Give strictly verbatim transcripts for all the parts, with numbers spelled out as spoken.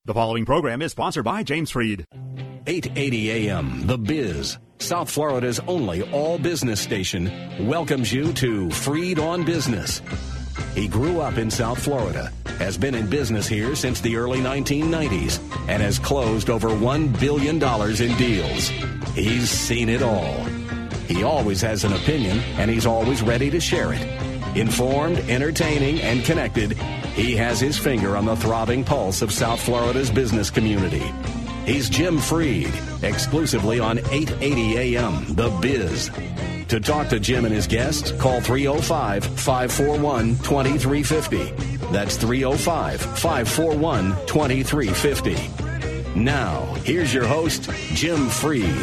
The following program is sponsored by James Freed. eight eighty A M, The Biz, South Florida's only all-business station, welcomes you to Freed on Business. He grew up in South Florida, has been in business here since the early nineteen nineties, and has closed over one billion dollars in deals. He's seen it all. He always has an opinion, and he's always ready to share it. Informed, entertaining, and connected, he has his finger on the throbbing pulse of South Florida's business community. He's Jim Freed, exclusively on eight eighty A M, The Biz. To talk to Jim and his guests, call three oh five, five four one, two three five oh. That's three oh five, five four one, two three five oh. Now, here's your host, Jim Freed.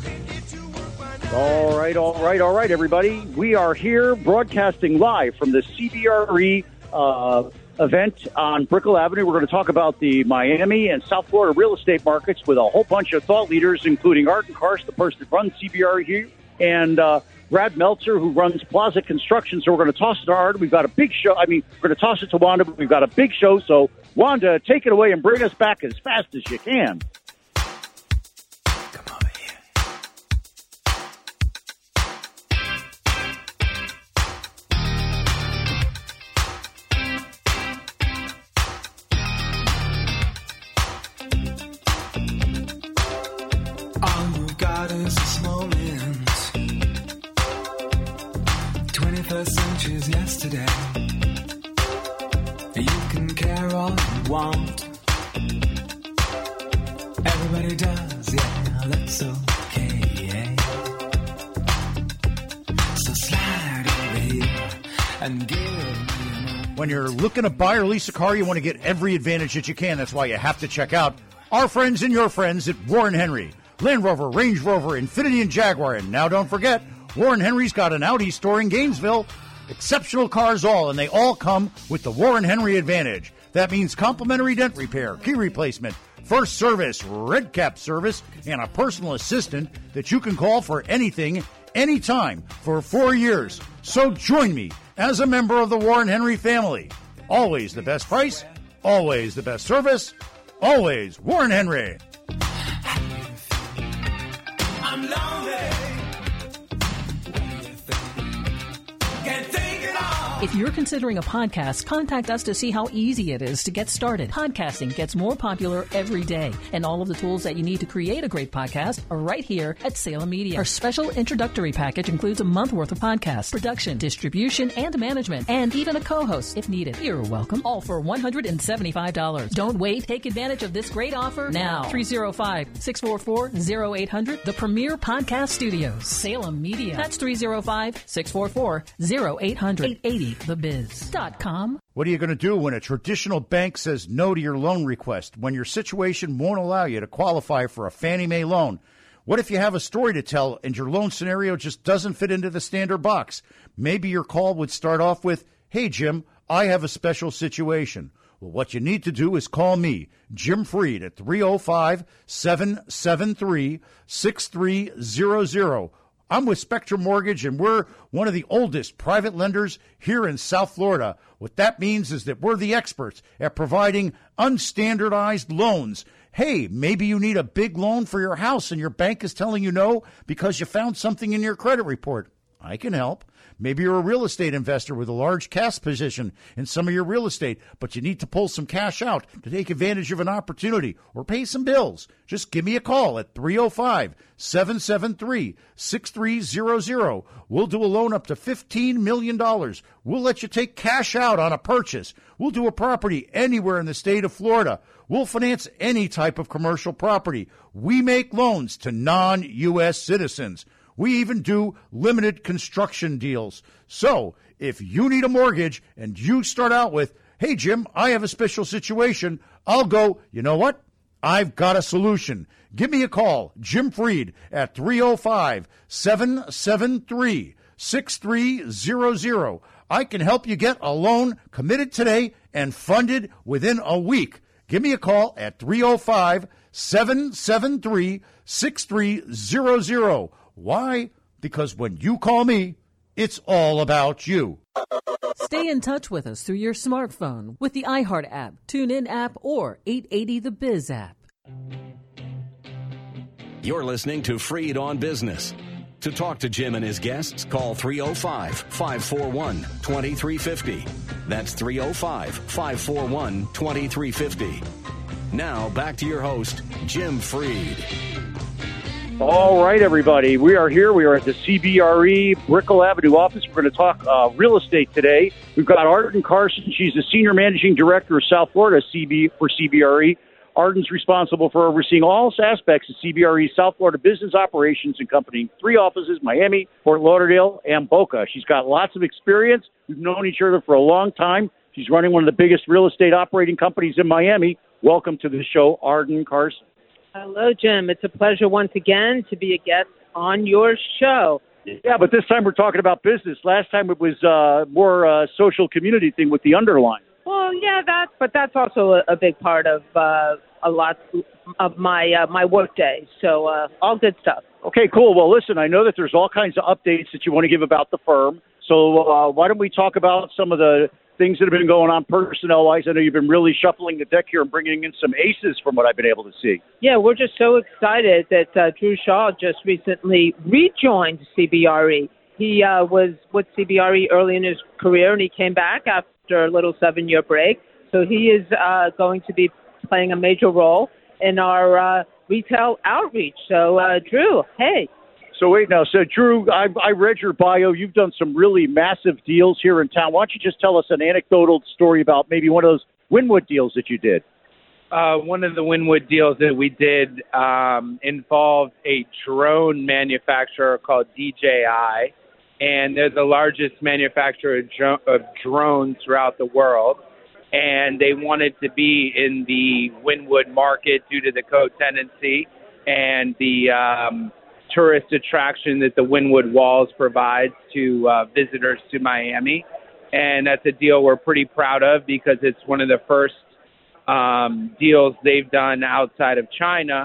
All right, all right, all right, everybody. We are here broadcasting live from the C B R E uh, event on Brickell Avenue. We're going to talk about the Miami and South Florida real estate markets with a whole bunch of thought leaders, including Arden Karst, the person that runs C B R E here, and uh, Brad Meltzer, who runs Plaza Construction. So we're going to toss it to Arden. We've got a big show. I mean, we're going to toss it to Wanda, but we've got a big show. So, Wanda, take it away and bring us back as fast as you can. Yesterday, you can care all you want. Everybody does, yeah, that's okay. Yeah. So slide over here and give me. When you're looking to buy or lease a car, you want to get every advantage that you can. That's why you have to check out our friends and your friends at Warren Henry. Land Rover, Range Rover, Infiniti, and Jaguar. And now don't forget, Warren Henry's got an Audi store in Gainesville. Exceptional cars all, and they all come with the Warren Henry Advantage. That means complimentary dent repair, key replacement, first service, red cap service, and a personal assistant that you can call for anything, anytime, for four years. So join me as a member of the Warren Henry family. Always the best price, always the best service, always Warren Henry. I'm lonely. If you're considering a podcast, contact us to see how easy it is to get started. Podcasting gets more popular every day, and all of the tools that you need to create a great podcast are right here at Salem Media. Our special introductory package includes a month worth of podcasts, production, distribution, and management, and even a co-host if needed. You're welcome. All for one hundred seventy-five dollars. Don't wait. Take advantage of this great offer now. three oh five, six four four, oh eight hundred, the premier podcast studios. Salem Media. That's three oh five, six four four, oh eight hundred. eight eighty the biz dot com. What are you going to do when a traditional bank says no to your loan request, when your situation won't allow you to qualify for a Fannie Mae loan? What if you have a story to tell and your loan scenario just doesn't fit into the standard box? Maybe your call would start off with, "Hey, Jim, I have a special situation." Well, what you need to do is call me, Jim Freed, at three oh five, seven seven three, six three zero zero. I'm with Spectrum Mortgage, and we're one of the oldest private lenders here in South Florida. What that means is that we're the experts at providing unstandardized loans. Hey, maybe you need a big loan for your house, and your bank is telling you no because you found something in your credit report. I can help. Maybe you're a real estate investor with a large cash position in some of your real estate, but you need to pull some cash out to take advantage of an opportunity or pay some bills. Just give me a call at three oh five, seven seven three, six three zero zero. We'll do a loan up to fifteen million dollars. We'll let you take cash out on a purchase. We'll do a property anywhere in the state of Florida. We'll finance any type of commercial property. We make loans to non-U S citizens. We even do limited construction deals. So if you need a mortgage and you start out with, "Hey, Jim, I have a special situation," I'll go, "You know what? I've got a solution." Give me a call, Jim Freed, at three oh five, seven seven three, six three zero zero. I can help you get a loan committed today and funded within a week. Give me a call at three oh five, seven seven three, six three zero zero. Why? Because when you call me, it's all about you. Stay in touch with us through your smartphone with the iHeart app, TuneIn app, or eight eighty The Biz app. You're listening to Freed on Business. To talk to Jim and his guests, call three oh five, five four one, two three five oh. That's three oh five, five four one, two three five oh. Now, back to your host, Jim Freed. All right, everybody. We are here. We are at the C B R E Brickell Avenue office. We're going to talk uh, real estate today. We've got Arden Carson. She's the Senior Managing Director of South Florida C B for C B R E. Arden's responsible for overseeing all aspects of C B R E's South Florida business operations, accompanying three offices, Miami, Fort Lauderdale, and Boca. She's got lots of experience. We've known each other for a long time. She's running one of the biggest real estate operating companies in Miami. Welcome to the show, Arden Carson. Hello, Jim. It's a pleasure once again to be a guest on your show. Yeah, but this time we're talking about business. Last time it was uh, more uh, social community thing with the underline. Well, yeah, that, but that's also a, a big part of uh, a lot of my uh, my work day. So uh, all good stuff. Okay, cool. Well, listen, I know that there's all kinds of updates that you want to give about the firm. So uh, why don't we talk about some of the things that have been going on personnel-wise? I know you've been really shuffling the deck here and bringing in some aces from what I've been able to see. Yeah, we're just so excited that uh, Drew Shaw just recently rejoined C B R E. He uh, was with C B R E early in his career, and he came back after a little seven-year break. So he is uh, going to be playing a major role in our uh, retail outreach. So, uh, Drew, hey. So wait now. So, Drew, I, I read your bio. You've done some really massive deals here in town. Why don't you just tell us an anecdotal story about maybe one of those Wynwood deals that you did? Uh, one of the Wynwood deals that we did um, involved a drone manufacturer called D J I, and they're the largest manufacturer of, dro- of drones throughout the world. And they wanted to be in the Wynwood market due to the co-tenancy and the um, tourist attraction that the Wynwood Walls provides to uh, visitors to Miami. And that's a deal we're pretty proud of because it's one of the first um, deals they've done outside of China.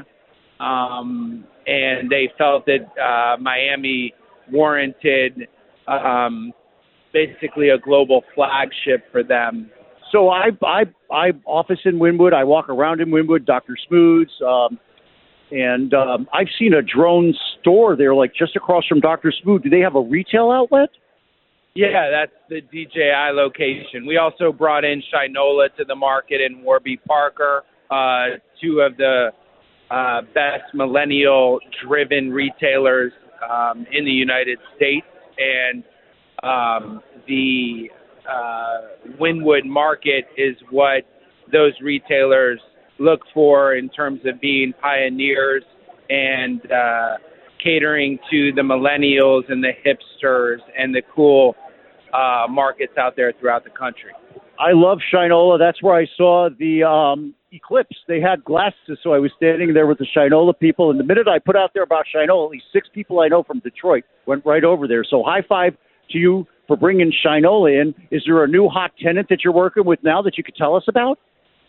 Um, and they felt that uh, Miami warranted um, basically a global flagship for them. So I I I office in Wynwood. I walk around in Wynwood, Doctor Smooth's, um, and um, I've seen a drone store there, like just across from Doctor Smooth. Do they have a retail outlet? Yeah, that's the D J I location. We also brought in Shinola to the market and Warby Parker, uh, two of the uh, best millennial-driven retailers um, in the United States, and um, the Uh, Wynwood market is what those retailers look for in terms of being pioneers and uh, catering to the millennials and the hipsters and the cool uh, markets out there throughout the country. I love Shinola. That's where I saw the um, eclipse. They had glasses, so I was standing there with the Shinola people. And the minute I put out there about Shinola, at least six people I know from Detroit went right over there. So high five to you for bringing Shinola in. Is there a new hot tenant that you're working with now that you could tell us about?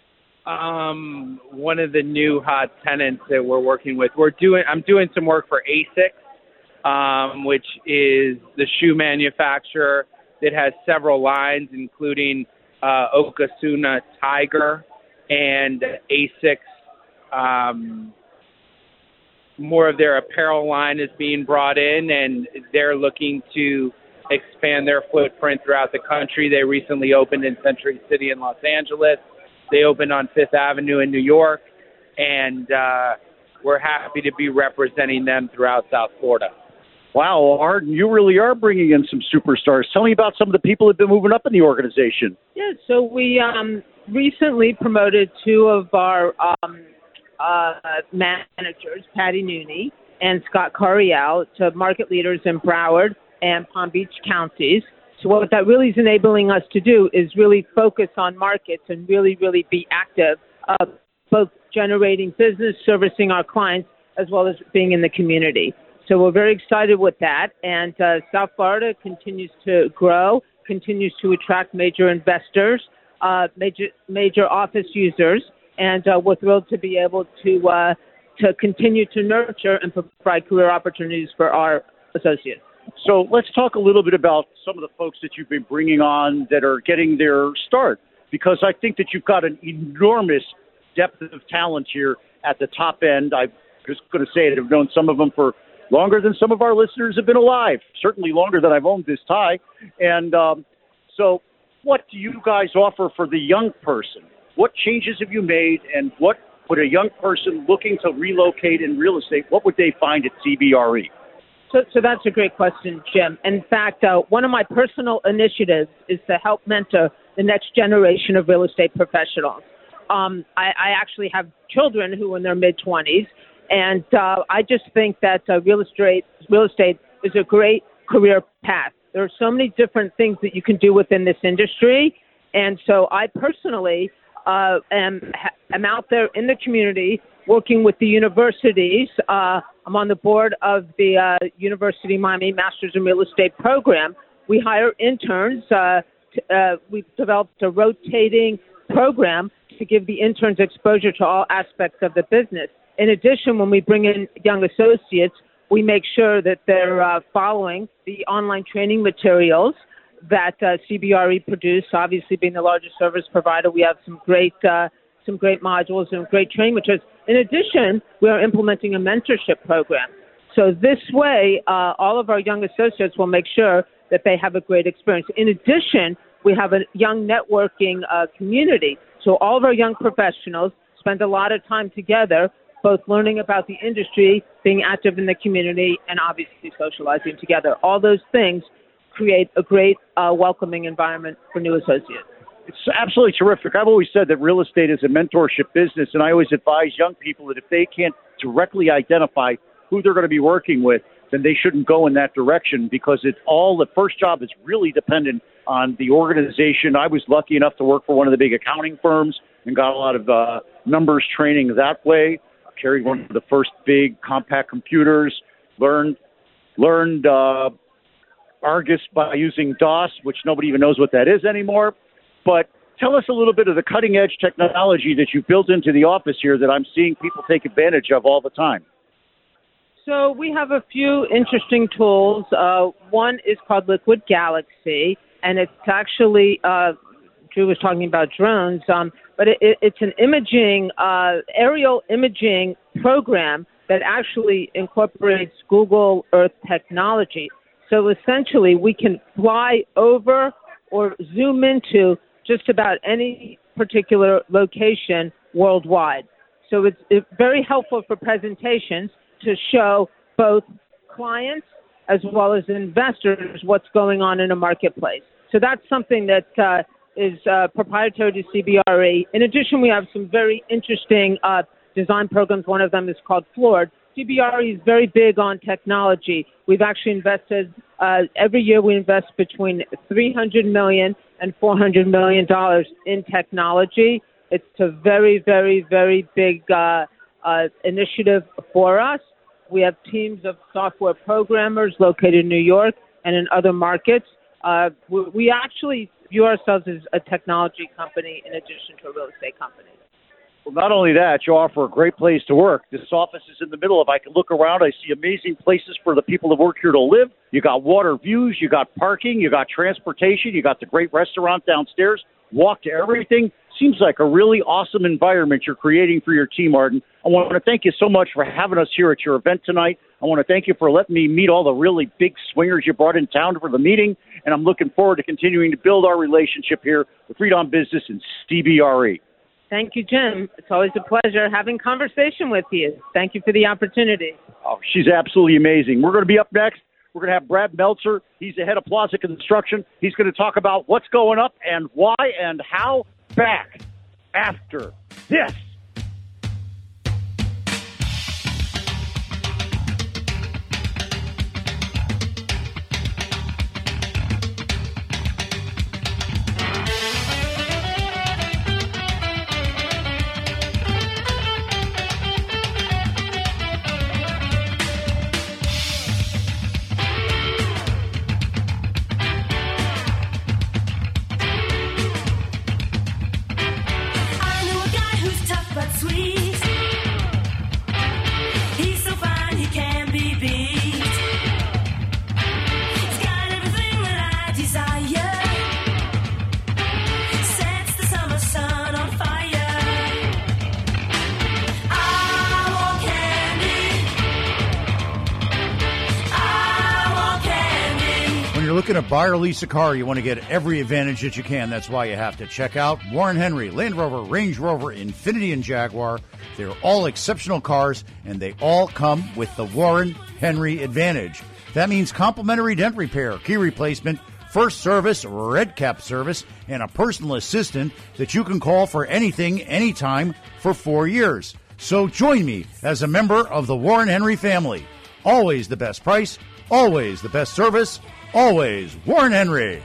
Um, one of the new hot tenants that we're working with, we're doing. I'm doing some work for ASICS, um, which is the shoe manufacturer that has several lines, including uh, Okasuna Tiger and ASICS. Um, more of their apparel line is being brought in, and they're looking to expand their footprint throughout the country. They recently opened in Century City in Los Angeles. They opened on Fifth Avenue in New York, and uh, we're happy to be representing them throughout South Florida. Wow, Arden, you really are bringing in some superstars. Tell me about some of the people who have been moving up in the organization. Yeah, so we um, recently promoted two of our um, uh, managers, Patty Nooney and Scott Coriel, to market leaders in Broward and Palm Beach counties. So what that really is enabling us to do is really focus on markets and really, really be active, uh, both generating business, servicing our clients, as well as being in the community. So we're very excited with that. And uh, South Florida continues to grow, continues to attract major investors, uh, major major office users, and uh, we're thrilled to be able to uh, to continue to nurture and provide career opportunities for our associates. So let's talk a little bit about some of the folks that you've been bringing on that are getting their start, because I think that you've got an enormous depth of talent here at the top end. I'm just going to say it. I've known some of them for longer than some of our listeners have been alive, certainly longer than I've owned this tie. And um, so what do you guys offer for the young person? What changes have you made, and what would a young person looking to relocate in real estate, what would they find at C B R E? So, so that's a great question, Jim. In fact, uh, one of my personal initiatives is to help mentor the next generation of real estate professionals. Um, I, I actually have children who are in their mid-twenties, and uh, I just think that uh, real estate real estate is a great career path. There are so many different things that you can do within this industry, and so I personally uh, am am out there in the community working with the universities. Uh, I'm on the board of the uh, University of Miami Masters in Real Estate program. We hire interns. Uh, t- uh, we've developed a rotating program to give the interns exposure to all aspects of the business. In addition, when we bring in young associates, we make sure that they're uh, following the online training materials that uh, C B R E produce. Obviously, being the largest service provider, we have some great uh, some great modules and great training materials. In addition, we are implementing a mentorship program. So this way, uh, all of our young associates will make sure that they have a great experience. In addition, we have a young networking uh, community. So all of our young professionals spend a lot of time together, both learning about the industry, being active in the community, and obviously socializing together. All those things create a great, uh, welcoming environment for new associates. It's absolutely terrific. I've always said that real estate is a mentorship business, and I always advise young people that if they can't directly identify who they're going to be working with, then they shouldn't go in that direction, because it's all the first job is really dependent on the organization. I was lucky enough to work for one of the big accounting firms and got a lot of uh, numbers training that way. I carried one of the first big compact computers, learned learned uh, Argus by using DOS, which nobody even knows what that is anymore. But tell us a little bit of the cutting-edge technology that you've built into the office here that I'm seeing people take advantage of all the time. So we have a few interesting tools. Uh, one is called Liquid Galaxy, and it's actually, uh, Drew was talking about drones, um, but it, it, it's an imaging, uh, aerial imaging program that actually incorporates Google Earth technology. So essentially, we can fly over or zoom into just about any particular location worldwide. So it's, it's very helpful for presentations to show both clients as well as investors what's going on in a marketplace. So that's something that uh, is uh, proprietary to C B R E. In addition, we have some very interesting uh, design programs. One of them is called Floored. C B R E is very big on technology. We've actually invested, uh, every year we invest between three hundred million dollars and four hundred million dollars in technology. It's a very, very, very big uh, uh, initiative for us. We have teams of software programmers located in New York and in other markets. Uh, we, we actually view ourselves as a technology company in addition to a real estate company. Well, not only that, you offer a great place to work. This office is in the middle of, I can look around, I see amazing places for the people that work here to live. You got water views, you got parking, you got transportation, you got the great restaurant downstairs, walk to everything. Seems like a really awesome environment you're creating for your team, Arden. I want to thank you so much for having us here at your event tonight. I want to thank you for letting me meet all the really big swingers you brought in town for the meeting, and I'm looking forward to continuing to build our relationship here with Read on Business and C B R E. Thank you, Jim. It's always a pleasure having conversation with you. Thank you for the opportunity. Oh, she's absolutely amazing. We're going to be up next. We're going to have Brad Meltzer. He's the head of Plaza Construction. He's going to talk about what's going up and why and how. Back after this. I know a guy who's tough looking to buy or lease a car, you want to get every advantage that you can. That's why you have to check out Warren Henry, Land Rover, Range Rover, Infiniti, and Jaguar. They're all exceptional cars, and they all come with the Warren Henry Advantage. That means complimentary dent repair, key replacement, first service, red cap service, and a personal assistant that you can call for anything, anytime for four years. So join me as a member of the Warren Henry family. Always the best price, always the best service, always Warren Henry.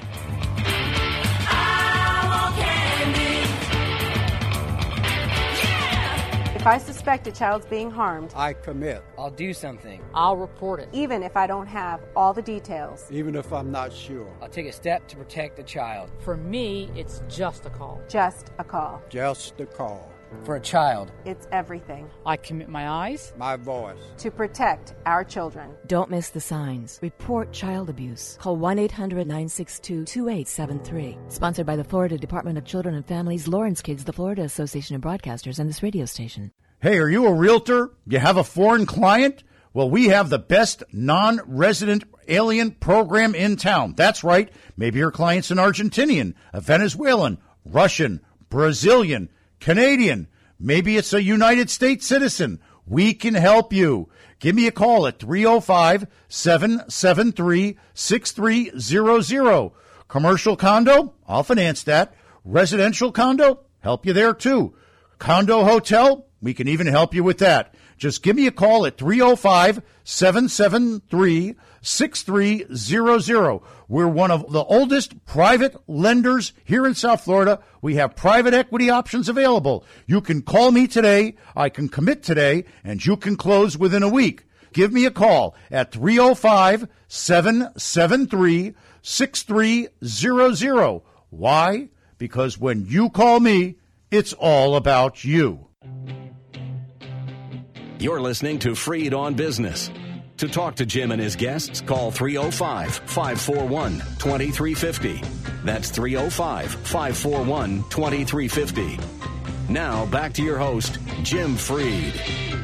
If I suspect a child's being harmed, I commit. I'll do something. I'll report it. Even if I don't have all the details. Even if I'm not sure. I'll take a step to protect the child. For me, it's just a call. Just a call. Just a call. For a child, it's everything. I commit my eyes, my voice, to protect our children. Don't miss the signs. Report child abuse. Call one eight hundred nine six two two eight seven three. Sponsored by the Florida Department of Children and Families, Lawrence Kids, the Florida Association of Broadcasters, and this radio station. Hey, are you a realtor? You have a foreign client? Well, we have the best non-resident alien program in town. That's right. Maybe your client's an Argentinian, a Venezuelan, Russian, Brazilian, Canadian. Maybe it's a United States citizen. We can help you. Give me a call at three oh five, seven seven three, six three zero zero. Commercial condo? I'll finance that. Residential condo? Help you there too. Condo hotel? We can even help you with that. Just give me a call at three oh five, seven seven three, six three zero zero. We're one of the oldest private lenders here in South Florida. We have private equity options available. You can call me today. I can commit today, and you can close within a week. Give me a call at three oh five, seven seven three, six three zero zero. Why? Because when you call me, it's all about you. You're listening to Freed on Business. To talk to Jim and his guests, call three oh five, five four one, two three five oh. That's three oh five, five four one, two three five oh. Now, back to your host, Jim Freed.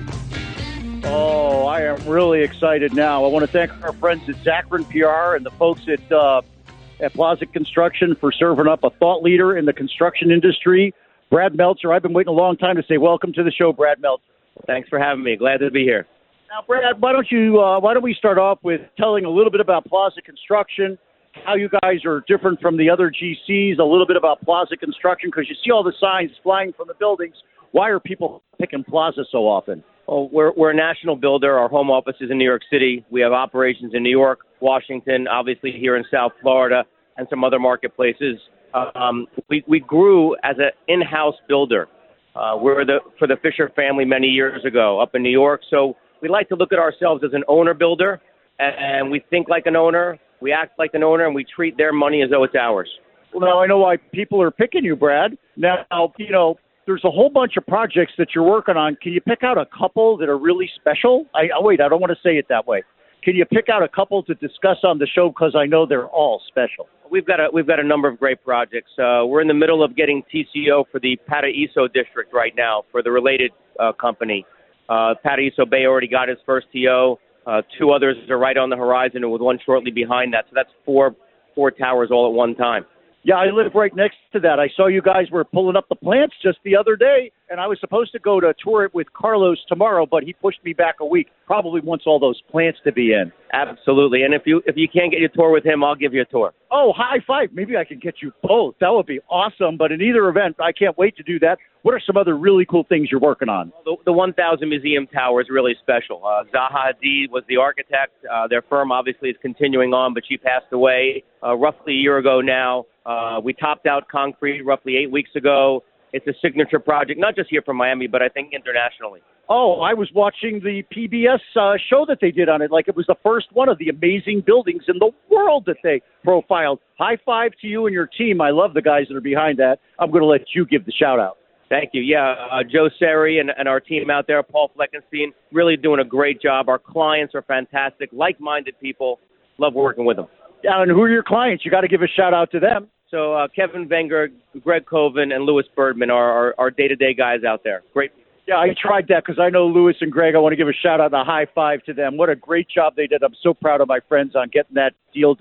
Oh, I am really excited now. I want to thank our friends at Zachrin P R and the folks at, uh, at Plaza Construction for serving up a thought leader in the construction industry. Brad Meltzer, I've been waiting a long time to say welcome to the show, Brad Meltzer. Thanks for having me. Glad to be here. Now, Brad, why don't you uh, why don't we start off with telling a little bit about Plaza Construction, how you guys are different from the other G Cs, a little bit about Plaza Construction, because you see all the signs flying from the buildings. Why are people picking Plaza so often? Well, we're we're a national builder. Our home office is in New York City. We have operations in New York, Washington, obviously here in South Florida, and some other marketplaces. Um, we we grew as an in-house builder. Uh, we were the for the Fisher family many years ago up in New York. So we like to look at ourselves as an owner builder, and we think like an owner, we act like an owner, and we treat their money as though it's ours. Well, now I know why people are picking you, Brad. Now, you know, there's a whole bunch of projects that you're working on. Can you pick out a couple that are really special? I oh, wait, I don't want to say it that way. Can you pick out a couple to discuss on the show, because I know they're all special? We've got a we've got a number of great projects. Uh, we're in the middle of getting T C O for the Paraíso district right now for the related uh, company. Uh, Paraíso Bay already got his first T O. Uh, two others are right on the horizon, and with one shortly behind that. So that's four four towers all at one time. Yeah, I live right next to that. I saw you guys were pulling up the plants just the other day, and I was supposed to go to tour it with Carlos tomorrow, but he pushed me back a week. Probably wants all those plants to be in. Absolutely. And if you if you can't get your tour with him, I'll give you a tour. Oh, high five. Maybe I can get you both. That would be awesome. But in either event, I can't wait to do that. What are some other really cool things you're working on? The, the one thousand Museum Tower is really special. Uh, Zaha Hadid was the architect. Uh, their firm obviously is continuing on, but she passed away uh, roughly a year ago now. Uh, we topped out concrete roughly eight weeks ago. It's a signature project, not just here from Miami, but I think internationally. Oh, I was watching the P B S uh, show that they did on it, like it was the first one of the amazing buildings in the world that they profiled. High five to you and your team. I love the guys that are behind that. I'm going to let you give the shout out. Thank you. Yeah, uh, Joe Seri and, and our team out there, Paul Fleckenstein, really doing a great job. Our clients are fantastic, like-minded people. Love working with them. Yeah, and who are your clients? You got to give a shout out to them. So uh, Kevin Wenger, Greg Coven, and Louis Birdman are our, our day-to-day guys out there. Great. Yeah, I tried that because I know Louis and Greg. I want to give a shout out and a high five to them. What a great job they did. I'm so proud of my friends on getting that deal done.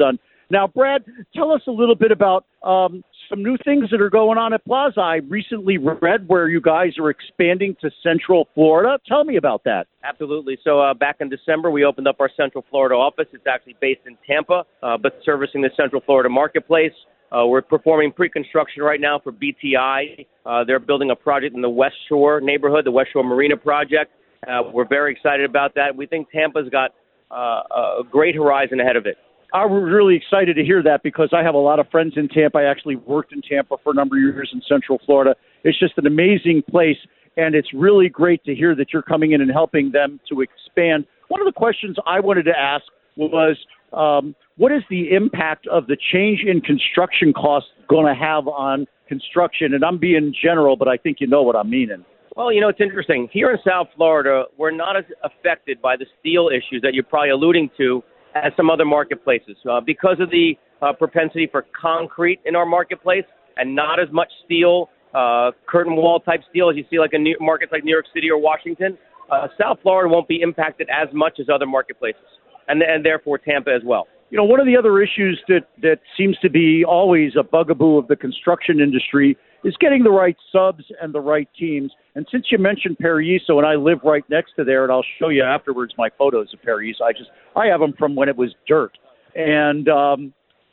Now, Brad, tell us a little bit about um, some new things that are going on at Plaza. I recently read where you guys are expanding to Central Florida. Tell me about that. Absolutely. So uh, back in December, we opened up our Central Florida office. It's actually based in Tampa, uh, but servicing the Central Florida marketplace. Uh, we're performing pre-construction right now for B T I. Uh, they're building a project in the West Shore neighborhood, the West Shore Marina project. Uh, we're very excited about that. We think Tampa's got uh, a great horizon ahead of it. I was really excited to hear that because I have a lot of friends in Tampa. I actually worked in Tampa for a number of years in Central Florida. It's just an amazing place, and it's really great to hear that you're coming in and helping them to expand. One of the questions I wanted to ask was, um, what is the impact of the change in construction costs going to have on construction? And I'm being general, but I think you know what I'm meaning. Well, you know, it's interesting. Here in South Florida, we're not as affected by the steel issues that you're probably alluding to as some other marketplaces. Uh, because of the uh, propensity for concrete in our marketplace and not as much steel, uh, curtain wall type steel as you see like in New- markets like New York City or Washington, uh, South Florida won't be impacted as much as other marketplaces, and, and therefore Tampa as well. You know, one of the other issues that, that seems to be always a bugaboo of the construction industry is getting the right subs and the right teams. And since you mentioned Paraiso, and I live right next to there, and I'll show you afterwards my photos of Paraiso. I just I have them from when it was dirt. And um,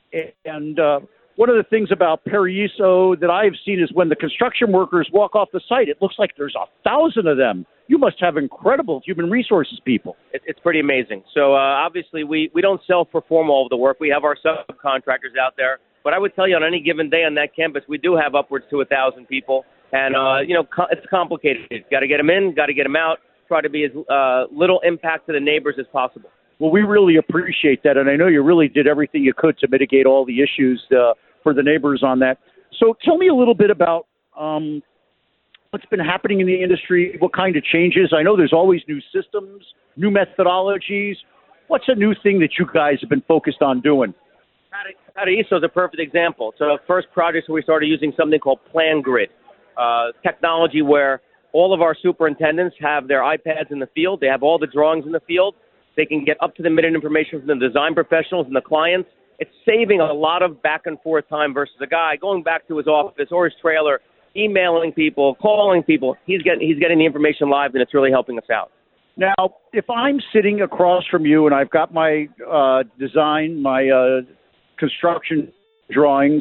and uh, one of the things about Paraiso that I've seen is when the construction workers walk off the site, it looks like there's a thousand of them. You must have incredible human resources people. It, it's pretty amazing. So uh, obviously we, we don't self-perform all of the work. We have our subcontractors out there. But I would tell you on any given day on that campus, we do have upwards to one thousand people. And, uh, you know, co- it's complicated. Got to get them in, got to get them out, try to be as uh, little impact to the neighbors as possible. Well, we really appreciate that. And I know you really did everything you could to mitigate all the issues uh, for the neighbors on that. So tell me a little bit about um, what's been happening in the industry, what kind of changes. I know there's always new systems, new methodologies. What's a new thing that you guys have been focused on doing? Paraiso is a perfect example. So the first project where we started using something called PlanGrid, uh, technology where all of our superintendents have their iPads in the field. They have all the drawings in the field. They can get up-to-the-minute information from the design professionals and the clients. It's saving a lot of back-and-forth time versus a guy going back to his office or his trailer, emailing people, calling people. He's getting, he's getting the information live, and it's really helping us out. Now, if I'm sitting across from you and I've got my uh, design, my uh, construction drawings,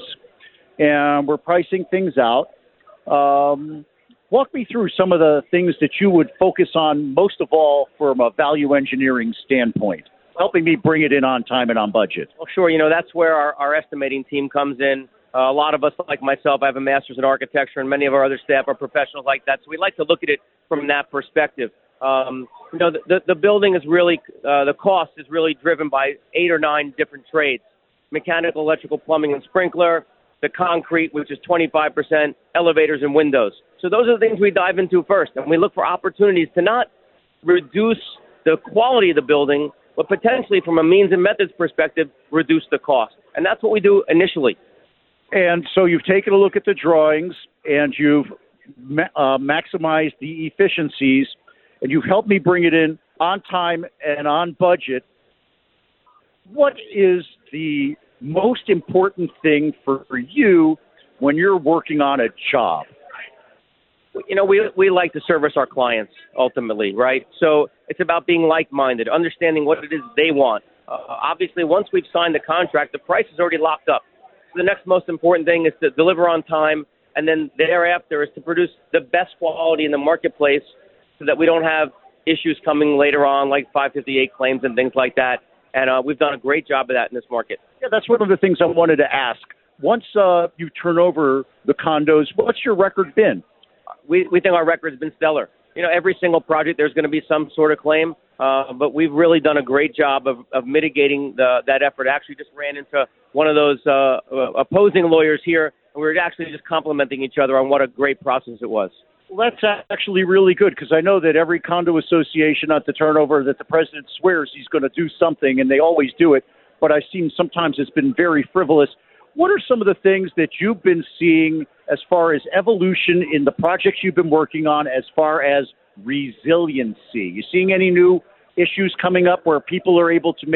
and we're pricing things out, um, walk me through some of the things that you would focus on most of all from a value engineering standpoint, helping me bring it in on time and on budget. Well, sure. You know, that's where our, our estimating team comes in. Uh, a lot of us, like myself, I have a master's in architecture, and many of our other staff are professionals like that. So we like to look at it from that perspective. Um, you know, the, the, the building is really, uh, the cost is really driven by eight or nine different trades: mechanical, electrical, plumbing, and sprinkler, the concrete, which is twenty-five percent, elevators and windows. So those are the things we dive into first, and we look for opportunities to not reduce the quality of the building, but potentially from a means and methods perspective, reduce the cost. And that's what we do initially. And so you've taken a look at the drawings, and you've ma- uh, maximized the efficiencies, and you've helped me bring it in on time and on budget. What is the most important thing for you when you're working on a job? You know, we we like to service our clients ultimately, right? So it's about being like-minded, understanding what it is they want. Uh, obviously, once we've signed the contract, the price is already locked up. So the next most important thing is to deliver on time, and then thereafter is to produce the best quality in the marketplace so that we don't have issues coming later on like five fifty-eight claims and things like that. And uh, we've done a great job of that in this market. Yeah, that's one of the things I wanted to ask. Once uh, you turn over the condos, what's your record been? We we think our record has been stellar. You know, every single project there's going to be some sort of claim, uh, but we've really done a great job of, of mitigating the, that effort. I actually just ran into one of those uh, opposing lawyers here, and we were actually just complimenting each other on what a great process it was. Well, that's actually really good, because I know that every condo association at the turnover that the president swears he's going to do something, and they always do it, but I've seen sometimes it's been very frivolous. What are some of the things that you've been seeing as far as evolution in the projects you've been working on, as far as resiliency? You seeing any new issues coming up where people are able to make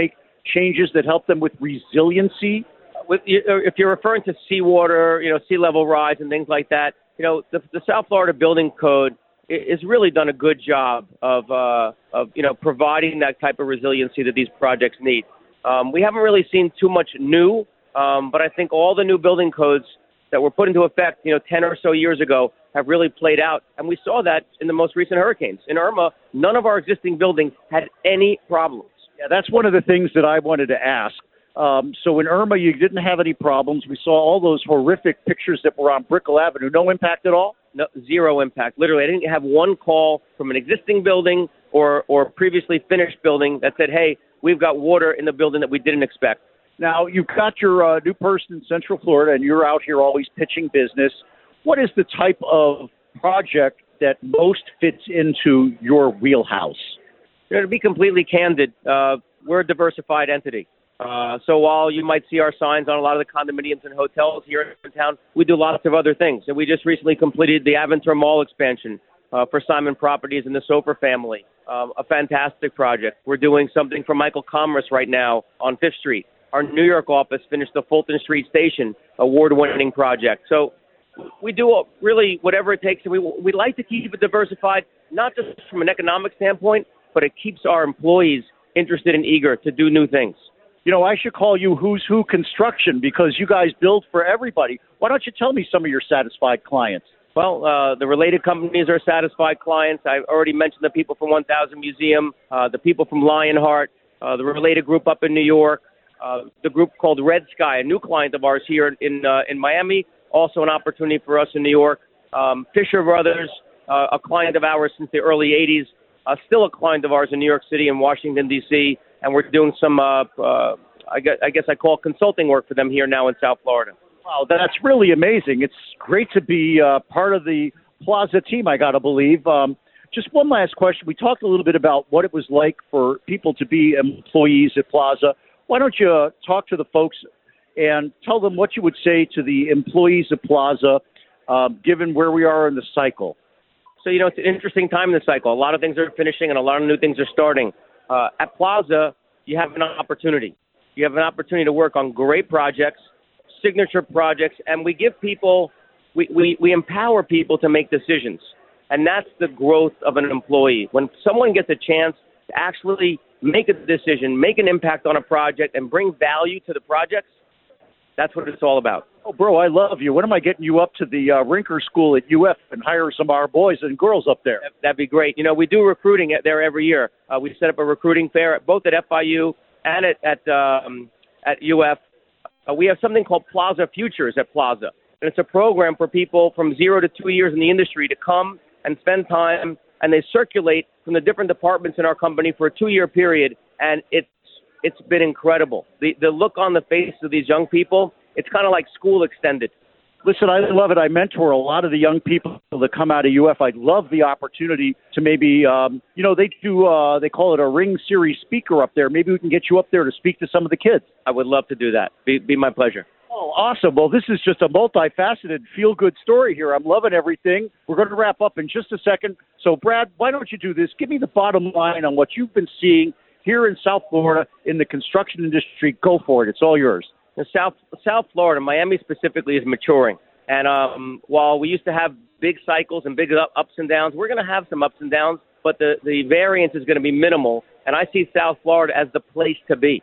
changes that help them with resiliency? With, if you're referring to seawater, you know, sea level rise and things like that, you know, the, the South Florida Building Code has really done a good job of, uh, of you know, providing that type of resiliency that these projects need. Um, we haven't really seen too much new, um, but I think all the new building codes that were put into effect, you know, ten or so years ago have really played out. And we saw that in the most recent hurricanes. In Irma, none of our existing buildings had any problems. Yeah, that's one of the things that I wanted to ask. Um, so in Irma, you didn't have any problems. We saw all those horrific pictures that were on Brickell Avenue. No impact at all? No, zero impact. Literally, I didn't have one call from an existing building or, or previously finished building that said, hey, we've got water in the building that we didn't expect. Now, you've got your uh, new person in Central Florida, and you're out here always pitching business. What is the type of project that most fits into your wheelhouse? You know, to be completely candid, uh, we're a diversified entity. Uh, so while you might see our signs on a lot of the condominiums and hotels here in town, we do lots of other things. And we just recently completed the Aventura Mall expansion uh, for Simon Properties and the Sofer family, um, a fantastic project. We're doing something for Michael Commerce right now on Fifth Street. Our New York office finished the Fulton Street Station award-winning project. So we do really whatever it takes. And we, we like to keep it diversified, not just from an economic standpoint, but it keeps our employees interested and eager to do new things. You know, I should call you Who's Who Construction because you guys build for everybody. Why don't you tell me some of your satisfied clients? Well, uh, the related companies are satisfied clients. I've already mentioned the people from one thousand Museum, uh, the people from Lionheart, uh, the related group up in New York, uh, the group called Red Sky, a new client of ours here in uh, in Miami, also an opportunity for us in New York. Um, Fisher Brothers, uh, a client of ours since the early eighties, uh, still a client of ours in New York City and Washington, D C, and we're doing some, uh, uh, I, guess, I guess I call it consulting work for them here now in South Florida. Wow, that's really amazing. It's great to be uh, part of the Plaza team, I got to believe. Um, just one last question. We talked a little bit about what it was like for people to be employees at Plaza. Why don't you uh, talk to the folks and tell them what you would say to the employees of Plaza, um, given where we are in the cycle? So, you know, it's an interesting time in the cycle. A lot of things are finishing and a lot of new things are starting. Uh, at Plaza, you have an opportunity. You have an opportunity to work on great projects, signature projects, and we give people, we, we, we empower people to make decisions. And that's the growth of an employee. When someone gets a chance to actually make a decision, make an impact on a project, and bring value to the projects, that's what it's all about. Oh, bro, I love you. When am I getting you up to the uh, Rinker School at U F and hire some of our boys and girls up there? That'd be great. You know, we do recruiting there every year. Uh, we set up a recruiting fair at, both at F I U and at at, um, at U F. Uh, we have something called Plaza Futures at Plaza. And it's a program for people from zero to two years in the industry to come and spend time, and they circulate from the different departments in our company for a two-year period, and it's it's been incredible. The the look on the face of these young people, it's kind of like school extended. Listen, I love it. I mentor a lot of the young people that come out of U F. I'd love the opportunity to maybe, um, you know, they do, uh, they call it a Ring Series speaker up there. Maybe we can get you up there to speak to some of the kids. I would love to do that. Be, be my pleasure. Oh, awesome. Well, this is just a multifaceted, feel-good story here. I'm loving everything. We're going to wrap up in just a second. So, Brad, why don't you do this? Give me the bottom line on what you've been seeing here in South Florida in the construction industry. Go for it. It's all yours. The South South Florida, Miami specifically, is maturing. And um, while we used to have big cycles and big up, ups and downs, we're going to have some ups and downs, but the, the variance is going to be minimal. And I see South Florida as the place to be.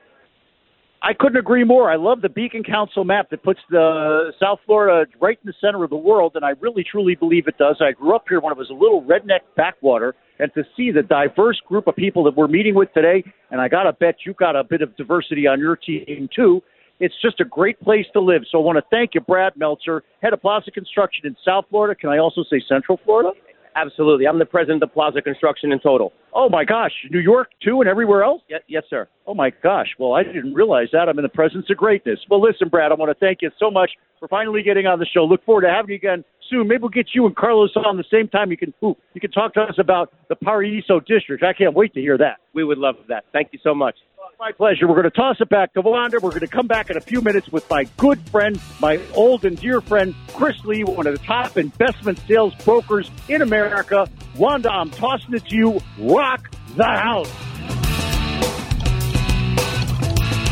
I couldn't agree more. I love the Beacon Council map that puts the South Florida right in the center of the world, and I really, truly believe it does. I grew up here when it was a little redneck backwater, and to see the diverse group of people that we're meeting with today, and I got to bet you've got a bit of diversity on your team, too. It's just a great place to live. So I want to thank you, Brad Meltzer, head of Plaza Construction in South Florida. Can I also say Central Florida? Absolutely. I'm the president of Plaza Construction in total. Oh, my gosh. New York, too, and everywhere else? Yes, yes, sir. Oh, my gosh. Well, I didn't realize that. I'm in the presence of greatness. Well, listen, Brad, I want to thank you so much for finally getting on the show. Look forward to having you again soon. Maybe we'll get you and Carlos on the same time. You can ooh, you can talk to us about the Paraiso District. I can't wait to hear that. We would love that. Thank you so much. My pleasure. We're going to toss it back to Wanda. We're going to come back in a few minutes with my good friend, my old and dear friend, Chris Lee, one of the top investment sales brokers in America. Wanda, I'm tossing it to you. Rock the house.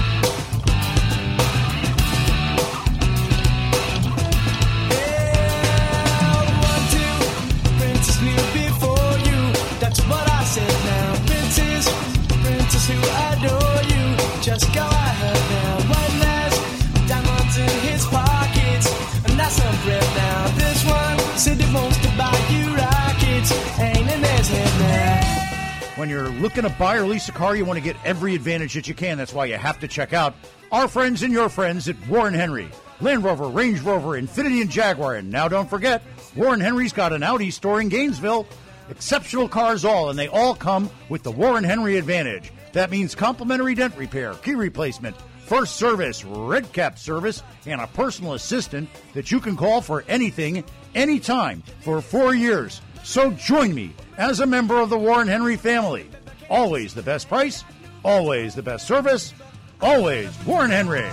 When you're looking to buy or lease a car, you want to get every advantage that you can. That's why you have to check out our friends and your friends at Warren Henry. Land Rover, Range Rover, Infiniti, and Jaguar. And now don't forget, Warren Henry's got an Audi store in Gainesville. Exceptional cars all, and they all come with the Warren Henry Advantage. That means complimentary dent repair, key replacement, first service, red cap service, and a personal assistant that you can call for anything, anytime, for four years. So join me as a member of the Warren Henry family. Always the best price, always the best service, always Warren Henry.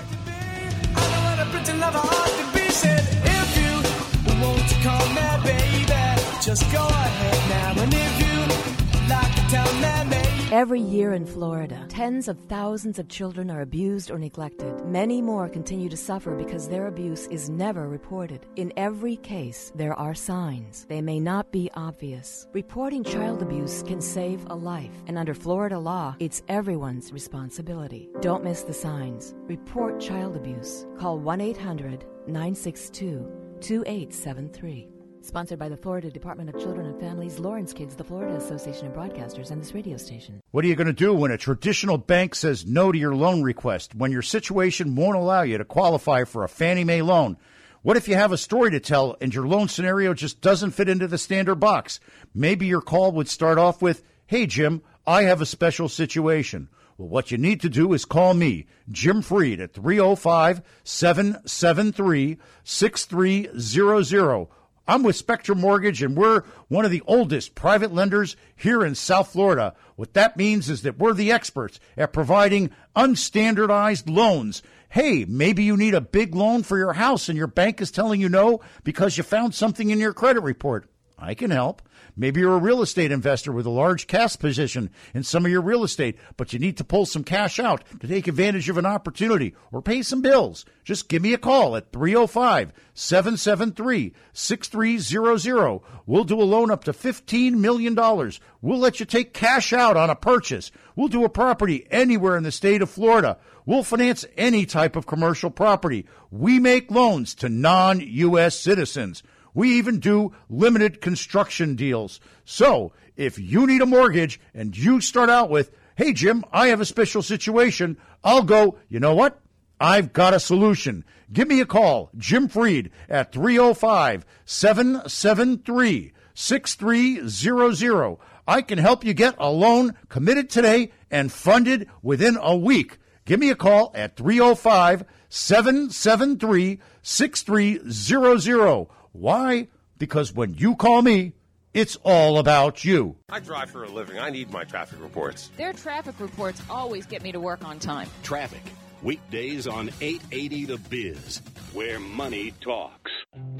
Just go ahead now, and if you like to tell me. Every year in Florida, tens of thousands of children are abused or neglected. Many more continue to suffer because their abuse is never reported. In every case, there are signs. They may not be obvious. Reporting child abuse can save a life, and under Florida law, it's everyone's responsibility. Don't miss the signs. Report child abuse. Call one eight hundred nine six two two eight seven three. Sponsored by the Florida Department of Children and Families, Lawrence Kids, the Florida Association of Broadcasters, and this radio station. What are you going to do when a traditional bank says no to your loan request, when your situation won't allow you to qualify for a Fannie Mae loan? What if you have a story to tell and your loan scenario just doesn't fit into the standard box? Maybe your call would start off with, "Hey, Jim, I have a special situation." Well, what you need to do is call me, Jim Freed, at three oh five, seven seven three, six three zero zero. I'm with Spectrum Mortgage, and we're one of the oldest private lenders here in South Florida. What that means is that we're the experts at providing unstandardized loans. Hey, maybe you need a big loan for your house and your bank is telling you no because you found something in your credit report. I can help. Maybe you're a real estate investor with a large cash position in some of your real estate, but you need to pull some cash out to take advantage of an opportunity or pay some bills. Just give me a call at three oh five, seven seven three, six three zero zero. We'll do a loan up to fifteen million dollars. We'll let you take cash out on a purchase. We'll do a property anywhere in the state of Florida. We'll finance any type of commercial property. We make loans to non-U S citizens. We even do limited construction deals. So if you need a mortgage and you start out with, "Hey, Jim, I have a special situation," I'll go, "You know what? I've got a solution." Give me a call, Jim Freed, at three oh five, seven seven three, six three zero zero. I can help you get a loan committed today and funded within a week. Give me a call at three oh five, seven seven three, six three zero zero. Why? Because when you call me, it's all about you. I drive for a living. I need my traffic reports. Their traffic reports always get me to work on time. Traffic, weekdays on eight eighty The Biz, where money talks.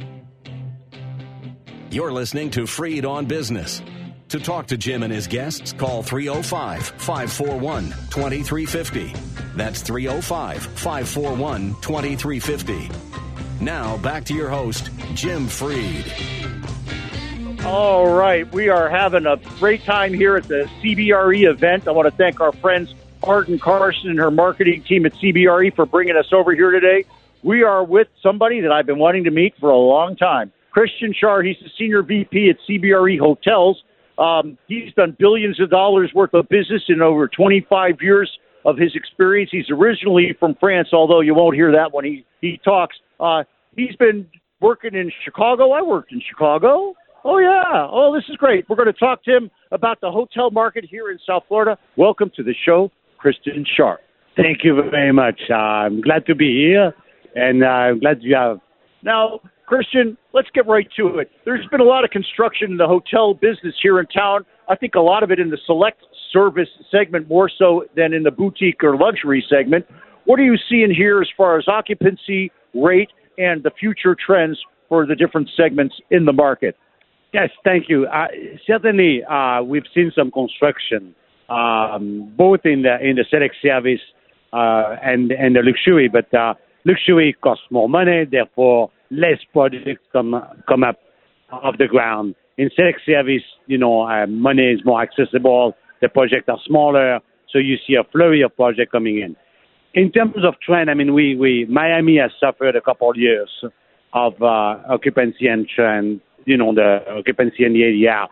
You're listening to Freed on Business. To talk to Jim and his guests, call three oh five, five four one, two three five oh. That's three oh five, five four one, two three five oh. Now, back to your host, Jim Freed. All right. We are having a great time here at the C B R E event. I want to thank our friends Art and Carson and her marketing team at C B R E for bringing us over here today. We are with somebody that I've been wanting to meet for a long time. Christian Schar, he's the Senior V P at C B R E Hotels. Um, he's done billions of dollars worth of business in over twenty-five years of his experience. He's originally from France, although you won't hear that when he, he talks. Uh, he's been working in Chicago. I worked in Chicago. Oh, yeah. Oh, this is great. We're going to talk to him about the hotel market here in South Florida. Welcome to the show, Christian Schar. Thank you very much. Uh, I'm glad to be here, and uh, I'm glad you have. Now, Christian, let's get right to it. There's been a lot of construction in the hotel business here in town. I think a lot of it in the select service segment more so than in the boutique or luxury segment. What are you seeing here as far as occupancy, rate, and the future trends for the different segments in the market? Yes, thank you. Uh, certainly, uh, we've seen some construction, um, both in the in the select service uh, and and the luxury. But uh, luxury costs more money, therefore less projects come come up off the ground. In select service, you know, uh, money is more accessible. The projects are smaller, so you see a flurry of projects coming in. In terms of trend, I mean, we we Miami has suffered a couple of years of uh, occupancy and trend. You know, the occupancy and the A D R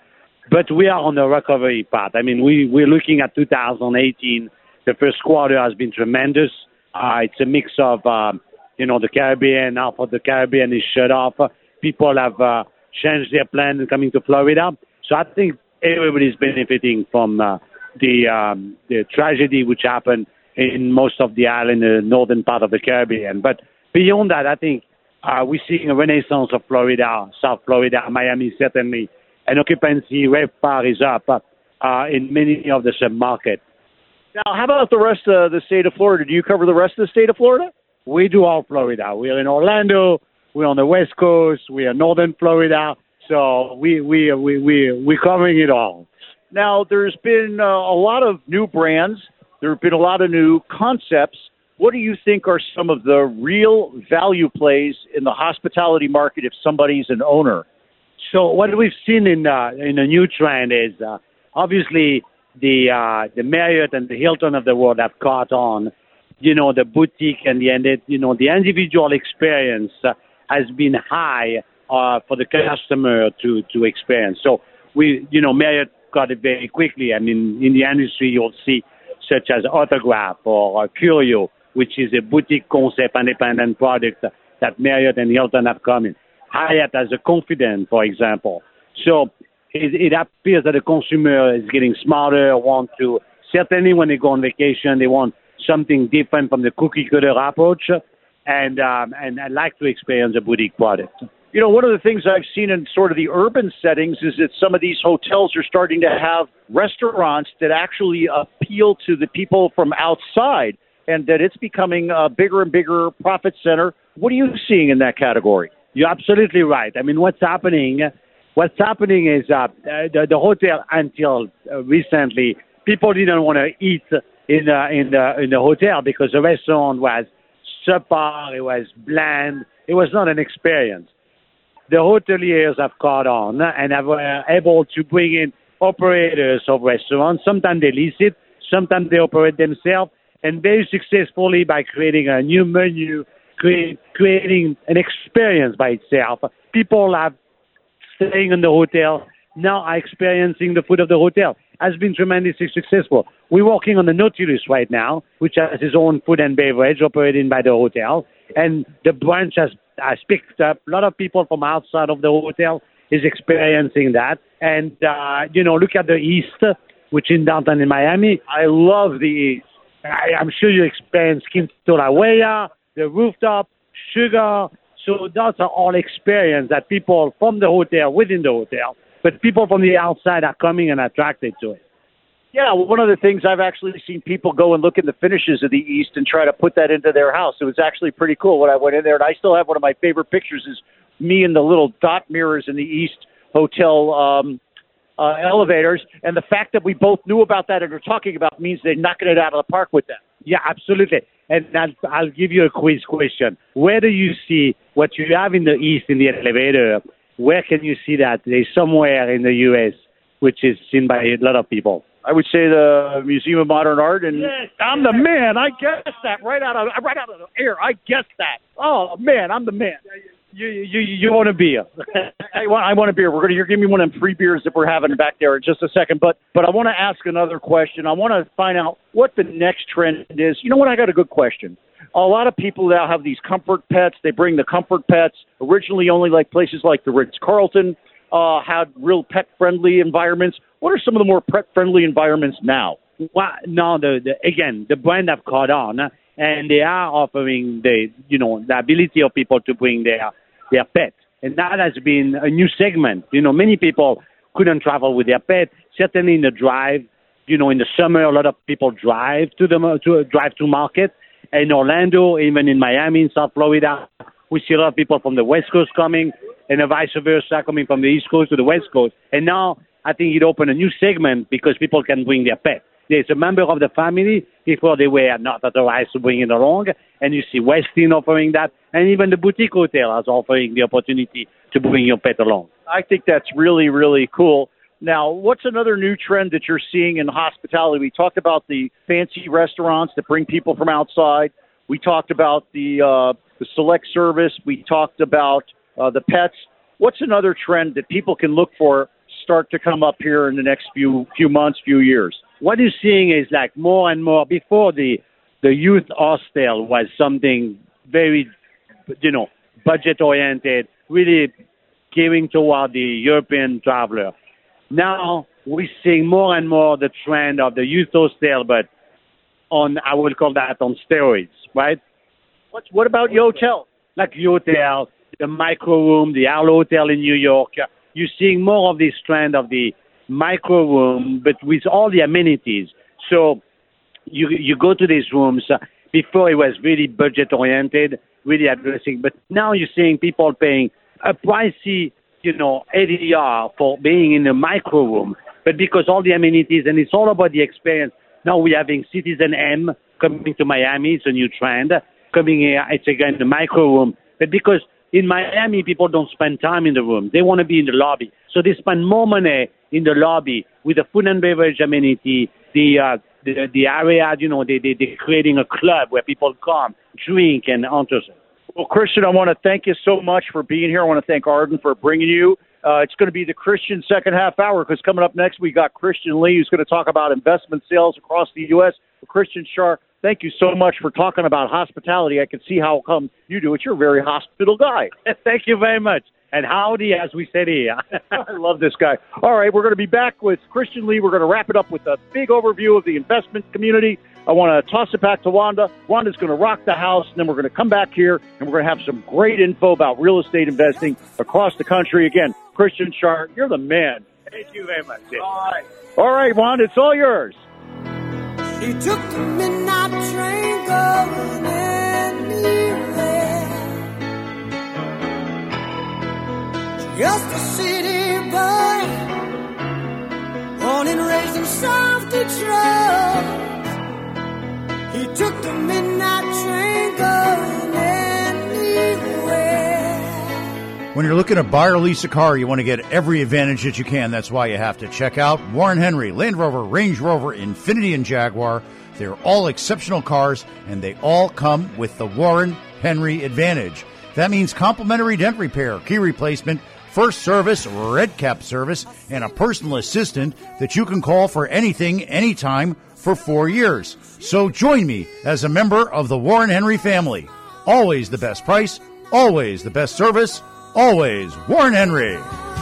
but we are on the recovery path. I mean, we, we're looking at two thousand eighteen. The first quarter has been tremendous. Uh, it's a mix of, um, you know, the Caribbean, half of the Caribbean is shut off. People have uh, changed their plan and coming to Florida. So I think everybody's benefiting from uh, the um, the tragedy which happened in most of the island, the northern part of the Caribbean. But beyond that, I think uh, we're seeing a renaissance of Florida, South Florida, Miami certainly. And occupancy, RevPAR is up uh, in many of the sub-markets. Now, how about the rest of the state of Florida? Do you cover the rest of the state of Florida? We do all Florida. We're in Orlando. We're on the West Coast. We are northern Florida. So we we we we we're covering it all. Now, there's been uh, a lot of new brands. There have been a lot of new concepts. What do you think are some of the real value plays in the hospitality market if somebody's an owner? So what we've seen in uh, in a new trend is uh, obviously the uh, the Marriott and the Hilton of the world have caught on. You know, the boutique and the you know the individual experience uh, has been high uh, for the customer to to experience. So we, you know, Marriott got it very quickly. I mean, in the industry, you'll see such as Autograph or uh, Curio, which is a boutique concept independent product that Marriott and Hilton have come in. Hyatt as a Confident, for example. So it, it appears that the consumer is getting smarter, want to, certainly when they go on vacation, they want something different from the cookie-cutter approach, and um, and I like to experience a boutique product. You know, one of the things I've seen in sort of the urban settings is that some of these hotels are starting to have restaurants that actually appeal to the people from outside, and that it's becoming a bigger and bigger profit center. What are you seeing in that category? You're absolutely right. I mean, what's happening, what's happening is uh, the, the hotel until uh, recently, people didn't want to eat in uh, in the in the hotel because the restaurant was subpar, it was bland, it was not an experience. The hoteliers have caught on and have uh, able to bring in operators of restaurants. Sometimes they lease it, sometimes they operate themselves, and very successfully by creating a new menu, create, creating an experience by itself. People are staying in the hotel, now are experiencing the food of the hotel. Has been tremendously successful. We're working on the Nautilus right now, which has its own food and beverage operated by the hotel, and the branch has, has picked up. A lot of people from outside of the hotel is experiencing that. And, uh, you know, look at the East, which in downtown in Miami. I love the East. I, I'm sure you experienced Quinto La Huella, the rooftop, Sugar. So those are all experience that people from the hotel, within the hotel, but people from the outside are coming and attracted to it. Yeah, well, one of the things I've actually seen people go and look at the finishes of the East and try to put that into their house. It was actually pretty cool when I went in there, and I still have one of my favorite pictures is me and the little dot mirrors in the East Hotel um, uh, elevators, and the fact that we both knew about that and are talking about means they're knocking it out of the park with that. Yeah, absolutely. And I'll, I'll give you a quiz question. Where do you see what you have in the East in the elevator? Where can you see that? There's somewhere in the U S which is seen by a lot of people. I would say the Museum of Modern Art, and yes, I'm the man. I guessed that right out of right out of the air. I guessed that. Oh man, I'm the man. You you you want a beer? I want I want a beer. We're gonna you're giving me one of them free beers that we're having back there in just a second. But but I want to ask another question. I want to find out what the next trend is. You know what? I got a good question. A lot of people now have these comfort pets. They bring the comfort pets. Originally, only like places like the Ritz-Carlton uh, had real pet-friendly environments. What are some of the more pet-friendly environments now? Well, no, the, the again, the brand have caught on, and they are offering the you know the ability of people to bring their their pet, and that has been a new segment. You know, many people couldn't travel with their pet. Certainly in the drive, you know, in the summer, a lot of people drive to the to drive to market. In Orlando, even in Miami, in South Florida, we see a lot of people from the West Coast coming, and vice versa, coming from the East Coast to the West Coast. And now I think it opened a new segment because people can bring their pet. There's a member of the family before they were not authorized to bring it along, and you see Westin offering that, and even the boutique hotel is offering the opportunity to bring your pet along. I think that's really, really cool. Now, what's another new trend that you're seeing in hospitality? We talked about the fancy restaurants that bring people from outside. We talked about the uh, the select service. We talked about uh, the pets. What's another trend that people can look for start to come up here in the next few few months, few years? What you're seeing is like more and more. Before the the youth hostel was something very, you know, budget oriented, really giving toward the European traveler. Now we're seeing more and more the trend of the youth hostel, but on, I will call that on steroids, right? What, what about your hotel? Like Yotel, the micro room, the Arlo Hotel in New York. You're seeing more of this trend of the micro room, but with all the amenities. So you you go to these rooms. Uh, before it was really budget oriented, really addressing, but now you're seeing people paying a pricey, you know, A D R for being in a micro room, but because all the amenities, and it's all about the experience. Now we're having Citizen M coming to Miami. It's a new trend. Coming here, it's again the micro room. But because in Miami, people don't spend time in the room. They want to be in the lobby. So they spend more money in the lobby with the food and beverage amenity, the uh, the, the area, you know, they, they, they're creating a club where people come, drink, and entertain. Well, Christian, I want to thank you so much for being here. I want to thank Arden for bringing you. Uh, it's going to be the Christian second half hour, because coming up next, we got Christian Lee, who's going to talk about investment sales across the U S Christian Sharp, thank you so much for talking about hospitality. I can see how come you do it. You're a very hospitable guy. Thank you very much. And howdy, as we said here. I love this guy. All right, we're going to be back with Christian Lee. We're going to wrap it up with a big overview of the investment community. I want to toss it back to Wanda. Wanda's going to rock the house, and then we're going to come back here, and we're going to have some great info about real estate investing across the country. Again, Christian Sharp, you're the man. Thank you very much. All right. All right, Wanda, it's all yours. He took the midnight train going anywhere. Just a city boy, born and raised in South Detroit. He took the midnight train going anywhere. When you're looking to buy or lease a car, you want to get every advantage that you can. That's why you have to check out Warren Henry, Land Rover, Range Rover, Infiniti, and Jaguar. They're all exceptional cars, and they all come with the Warren Henry Advantage. That means complimentary dent repair, key replacement, first service, red cap service, and a personal assistant that you can call for anything, anytime, for four years. So join me as a member of the Warren Henry family. Always the best price, always the best service, always Warren Henry.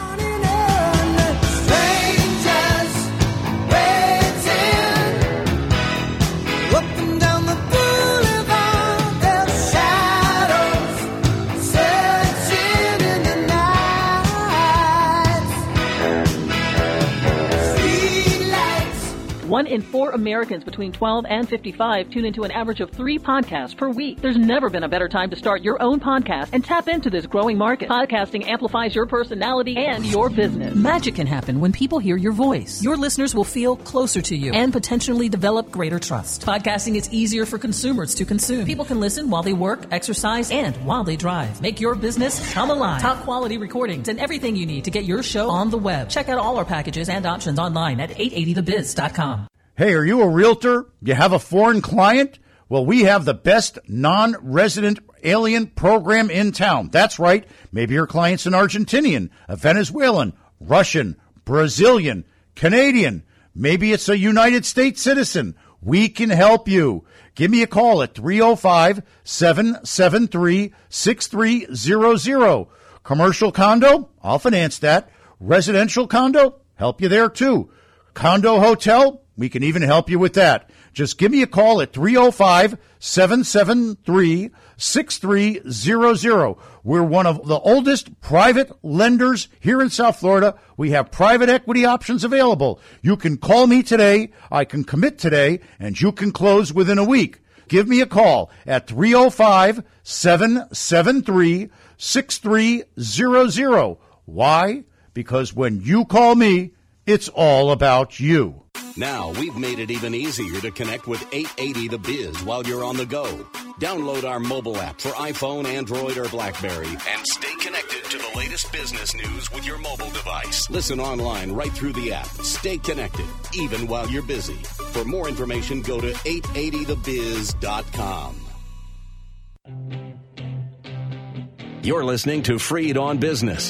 One in four Americans between twelve and fifty-five tune into an average of three podcasts per week. There's never been a better time to start your own podcast and tap into this growing market. Podcasting amplifies your personality and your business. Magic can happen when people hear your voice. Your listeners will feel closer to you and potentially develop greater trust. Podcasting is easier for consumers to consume. People can listen while they work, exercise, and while they drive. Make your business come alive. Top quality recordings and everything you need to get your show on the web. Check out all our packages and options online at eight eighty the biz dot com. Hey, are you a realtor? You have a foreign client? Well, we have the best non-resident alien program in town. That's right. Maybe your client's an Argentinian, a Venezuelan, Russian, Brazilian, Canadian. Maybe it's a United States citizen. We can help you. Give me a call at three oh five, seven seven three, six three zero zero. Commercial condo? I'll finance that. Residential condo? Help you there too. Condo hotel? We can even help you with that. Just give me a call at three oh five, seven seven three, six three zero zero. We're one of the oldest private lenders here in South Florida. We have private equity options available. You can call me today. I can commit today, and you can close within a week. Give me a call at three oh five, seven seven three, six three zero zero. Why? Because when you call me, it's all about you. Now, we've made it even easier to connect with eight eighty The Biz while you're on the go. Download our mobile app for iPhone, Android, or BlackBerry and stay connected to the latest business news with your mobile device. Listen online right through the app. Stay connected, even while you're busy. For more information, go to eight eighty the biz dot com. You're listening to Freed on Business.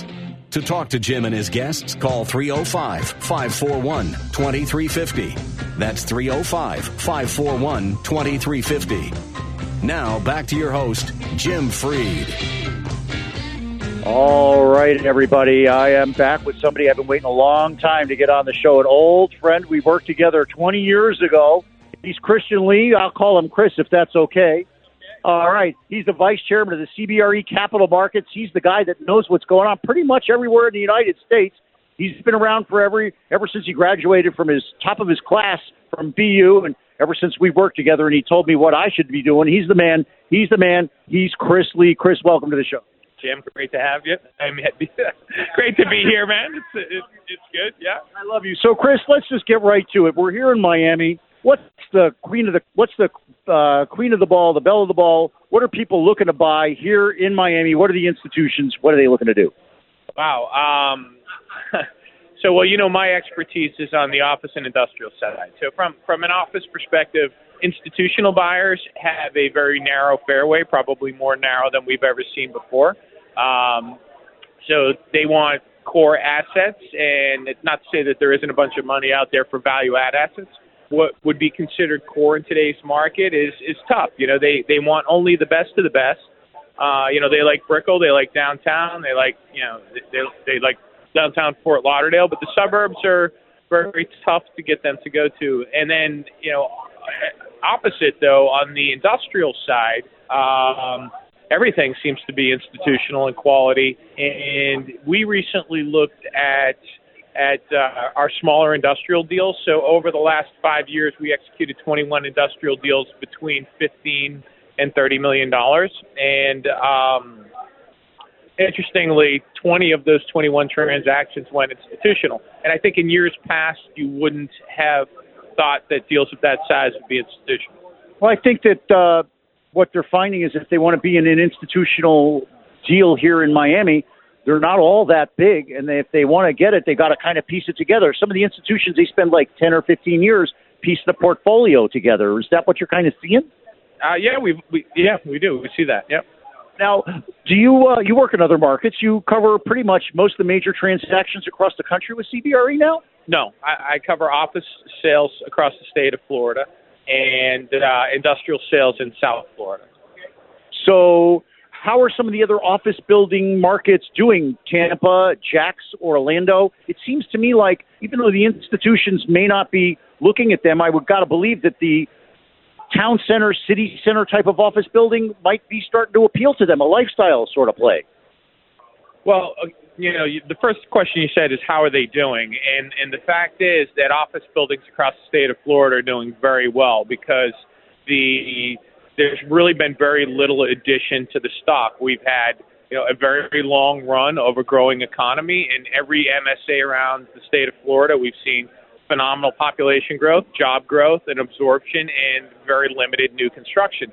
To talk to Jim and his guests, call three oh five, five four one, two three five oh. That's three oh five, five four one, two three five oh. Now, back to your host, Jim Freed. All right, everybody. I am back with somebody I've been waiting a long time to get on the show, an old friend. We worked together twenty years ago. He's Christian Lee. I'll call him Chris if that's okay. All right. He's the vice chairman of the C B R E Capital Markets. He's the guy that knows what's going on pretty much everywhere in the United States. He's been around forever, ever since he graduated from his top of his class from B U, and ever since we worked together, and he told me what I should be doing. He's the man. He's the man. He's Chris Lee. Chris, welcome to the show. Jim, great to have you. I'm great to be here, man. It's, it's it's good. Yeah, I love you. So, Chris, let's just get right to it. We're here in Miami. What's the queen of the What's the uh, queen of the ball, the belle of the ball? What are people looking to buy here in Miami? What are the institutions? What are they looking to do? Wow. Um, so, well, you know, my expertise is on the office and industrial side. So, from from an office perspective, institutional buyers have a very narrow fairway, probably more narrow than we've ever seen before. Um, so they want core assets, and it's not to say that there isn't a bunch of money out there for value-add assets. What would be considered core in today's market is is tough. You know, they, they want only the best of the best. Uh, you know, they like Brickell, they like downtown, they like, you know, they they like downtown Fort Lauderdale, but the suburbs are very tough to get them to go to. And then, you know, opposite, though, on the industrial side, um, everything seems to be institutional in quality. And we recently looked at at uh, our smaller industrial deals. So over the last five years, we executed twenty-one industrial deals between fifteen and thirty million dollars. And um, interestingly, twenty of those twenty-one transactions went institutional. And I think in years past, you wouldn't have thought that deals of that size would be institutional. Well, I think that uh, what they're finding is if they want to be in an institutional deal here in Miami, they're not all that big, and they, if they want to get it, they got to kind of piece it together. Some of the institutions, they spend like ten or fifteen years piecing the portfolio together. Is that what you're kind of seeing? Uh, yeah, we, we yeah we do. We see that. Yep. Now, do you uh, you work in other markets? You cover pretty much most of the major transactions across the country with C B R E now? No, I, I cover office sales across the state of Florida and uh, industrial sales in South Florida. So how are some of the other office building markets doing? Tampa, Jax, Orlando? It seems to me like even though the institutions may not be looking at them, I would got to believe that the town center, city center type of office building might be starting to appeal to them, a lifestyle sort of play. Well, you know, the first question you said is how are they doing? And and the fact is that office buildings across the state of Florida are doing very well because the there's really been very little addition to the stock. We've had, you know, a very, very long run of a growing economy. In every M S A around the state of Florida, we've seen phenomenal population growth, job growth, and absorption, and very limited new construction.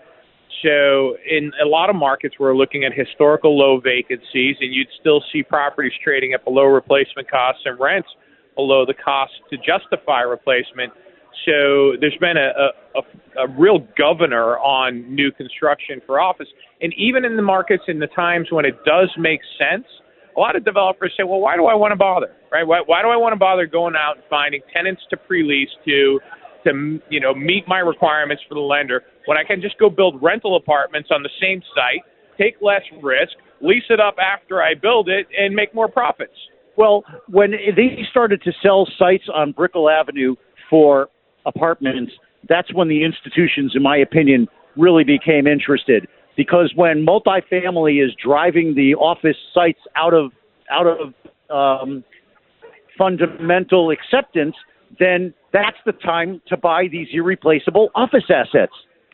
So in a lot of markets, we're looking at historical low vacancies, and you'd still see properties trading at below replacement costs and rents below the cost to justify replacement. So there's been a, a, a, a real governor on new construction for office. And even in the markets in the times when it does make sense, a lot of developers say, well, why do I want to bother, right? Why, why do I want to bother going out and finding tenants to pre-lease to, to, you know, meet my requirements for the lender when I can just go build rental apartments on the same site, take less risk, lease it up after I build it, and make more profits? Well, when they started to sell sites on Brickell Avenue for apartments, that's when the institutions, in my opinion, really became interested. Because when multifamily is driving the office sites out of out of um, fundamental acceptance, then that's the time to buy these irreplaceable office assets.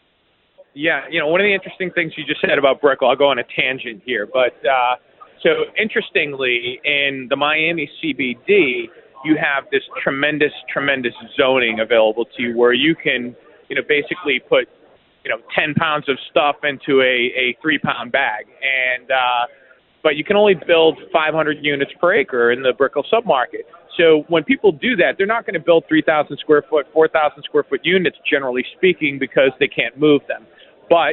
Yeah, you know, one of the interesting things you just said about Brickell, I'll go on a tangent here, but uh, so interestingly, in the Miami C B D, you have this tremendous, tremendous zoning available to you where you can, you know, basically put, you know, ten pounds of stuff into a, a three pound bag. And, uh, but you can only build five hundred units per acre in the Brickell submarket. So when people do that, they're not going to build three thousand square foot, four thousand square foot units, generally speaking, because they can't move them. But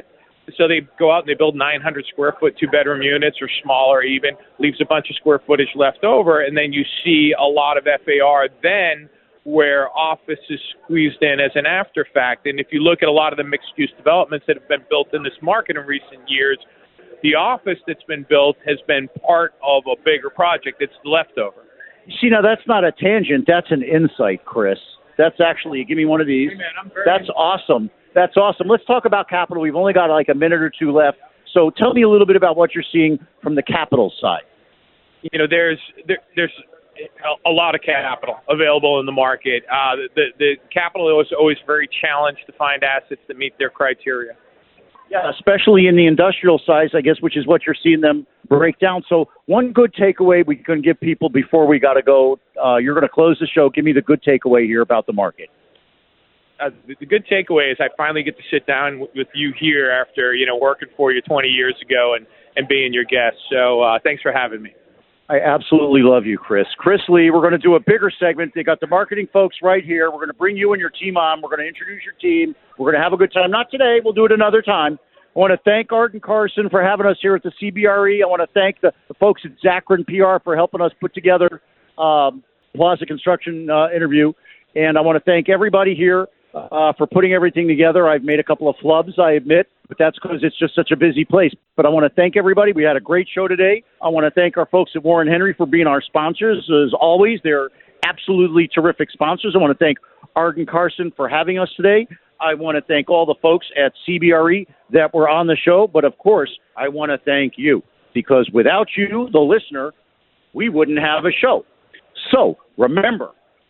So they go out and they build nine hundred square foot two bedroom units or smaller even, leaves a bunch of square footage left over, and then you see a lot of F A R then where office is squeezed in as an after fact. And if you look at a lot of the mixed-use developments that have been built in this market in recent years, the office that's been built has been part of a bigger project. It's leftover. See, now that's not a tangent. That's an insight, Chris. That's actually, give me one of these. Hey man, I'm very That's awesome. That's awesome. Let's talk about capital. We've only got like a minute or two left. So tell me a little bit about what you're seeing from the capital side. You know, there's there, there's a lot of capital available in the market. Uh, the, the capital is always very challenged to find assets that meet their criteria. Yeah, especially in the industrial size, I guess, which is what you're seeing them break down. So one good takeaway we can give people before we got to go. Uh, you're going to close the show. Give me the good takeaway here about the market. Uh, the, the good takeaway is I finally get to sit down w- with you here after, you know, working for you twenty years ago and, and being your guest. So uh, thanks for having me. I absolutely love you, Chris. Chris Lee, we're going to do a bigger segment. They got the marketing folks right here. We're going to bring you and your team on. We're going to introduce your team. We're going to have a good time. Not today. We'll do it another time. I want to thank Art and Carson for having us here at the C B R E. I want to thank the, the folks at Zachrin P R for helping us put together um, Plaza Construction uh, interview. And I want to thank everybody here uh, for putting everything together. I've made a couple of flubs, I admit, but that's because it's just such a busy place. But I want to thank everybody. We had a great show today. I want to thank our folks at Warren Henry for being our sponsors. As always, they're absolutely terrific sponsors. I want to thank Art and Carson for having us today. I want to thank all the folks at C B R E that were on the show. But, of course, I want to thank you because without you, the listener, we wouldn't have a show. So, remember,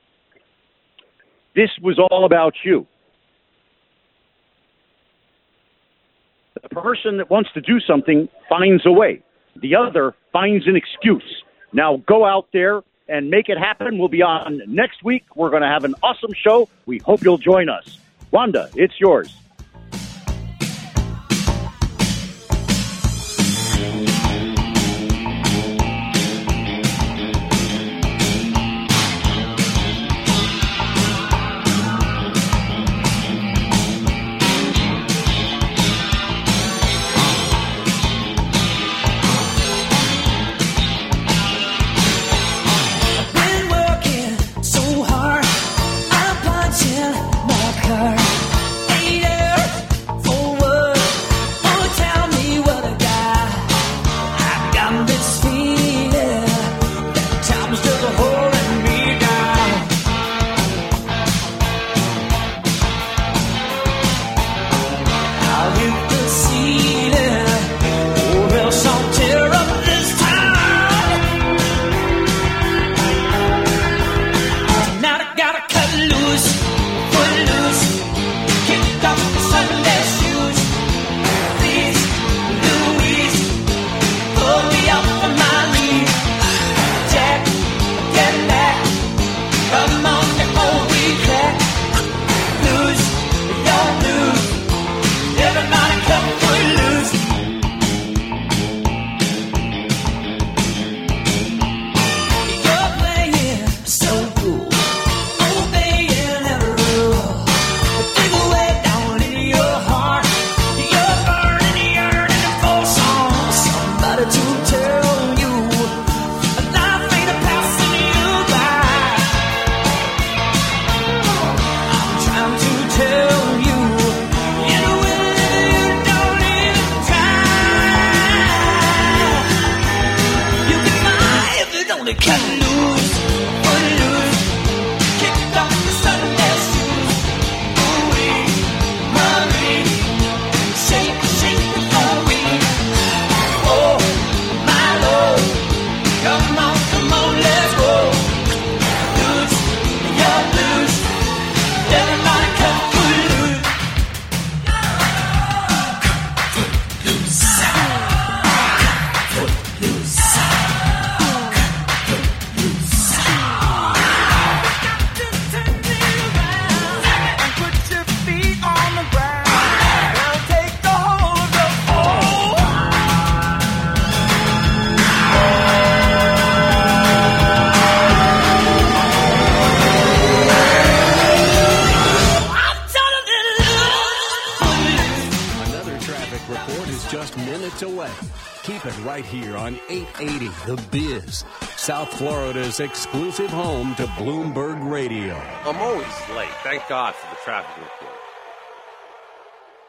this was all about you. The person that wants to do something finds a way. The other finds an excuse. Now go out there and make it happen. We'll be on next week. We're going to have an awesome show. We hope you'll join us. Wanda, it's yours. just minutes away. Keep it right here on eight eighty The Biz, South Florida's exclusive home to Bloomberg Radio. I'm always late. Thank God for the traffic report.